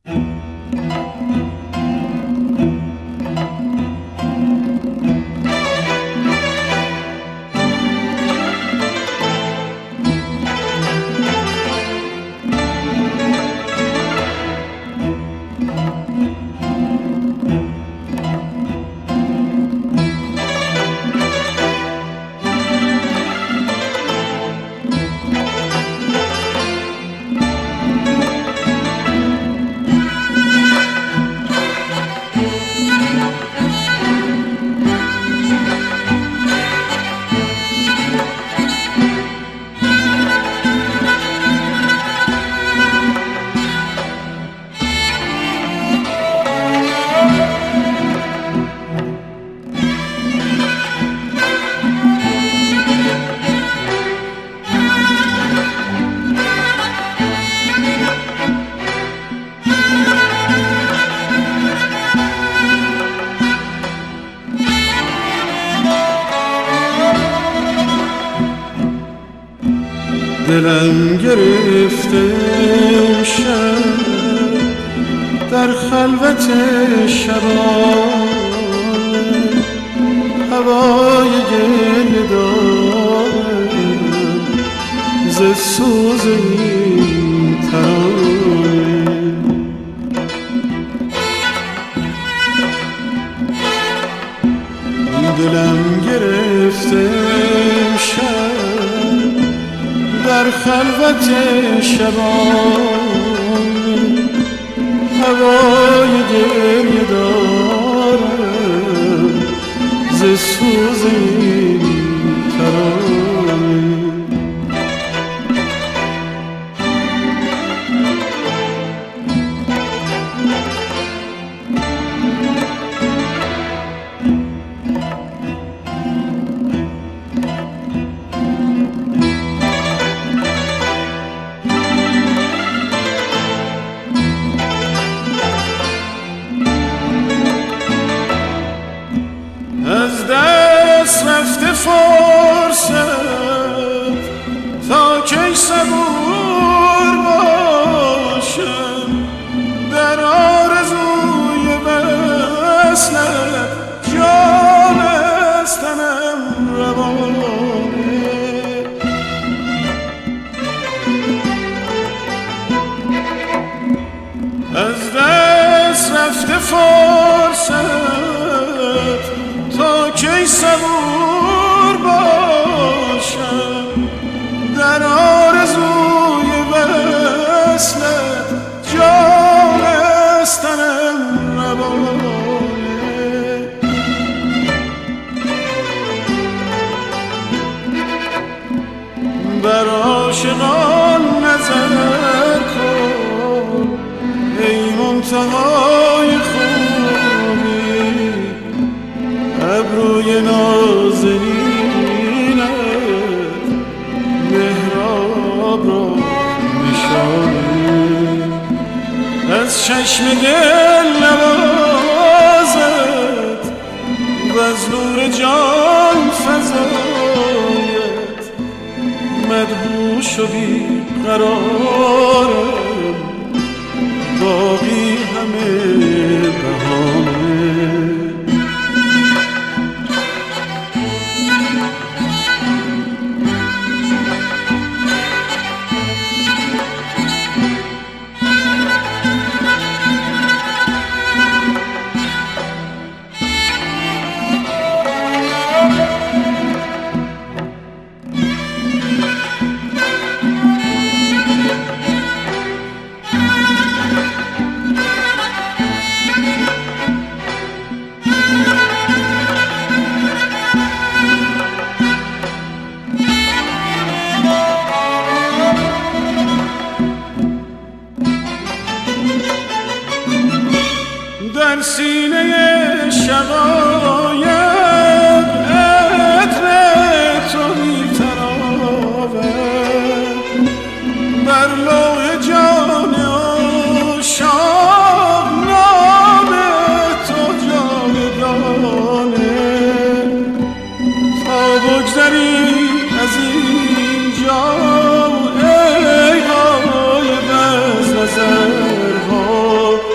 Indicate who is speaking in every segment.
Speaker 1: دلم گرفته شب در خلوت شبان، هوای گل دارم ز سوز این ترانه. دلم گرفته شب در خلوت شبان، هوای گریه دارم ز سوز این ترانه. از دست رفته فرصت تا کی صبور باشم، در آرزوی وصلت جان از تنم روانه. از دست رفته فرصت تا کی صبور باشم، در آرزوی وصلت جان از تنم روانه. بر عاشقان نظر کن ای منتهای خوبی، ابروی نازنینت محراب را نشانه. از چشم دل نوازت و از نور جان فزایت مدهوش و بیقرارم، باقی همه بهانه. در سینه شقایق عطر تو می‌تراود، بر لوح جان عاشق نام تو جاودانه. تا بگذری از اینجا ای غایب از نظرها،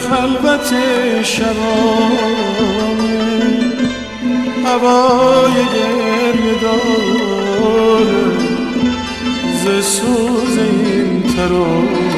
Speaker 1: خلوت شبانه هوای گریه داره ز سوز این ترانه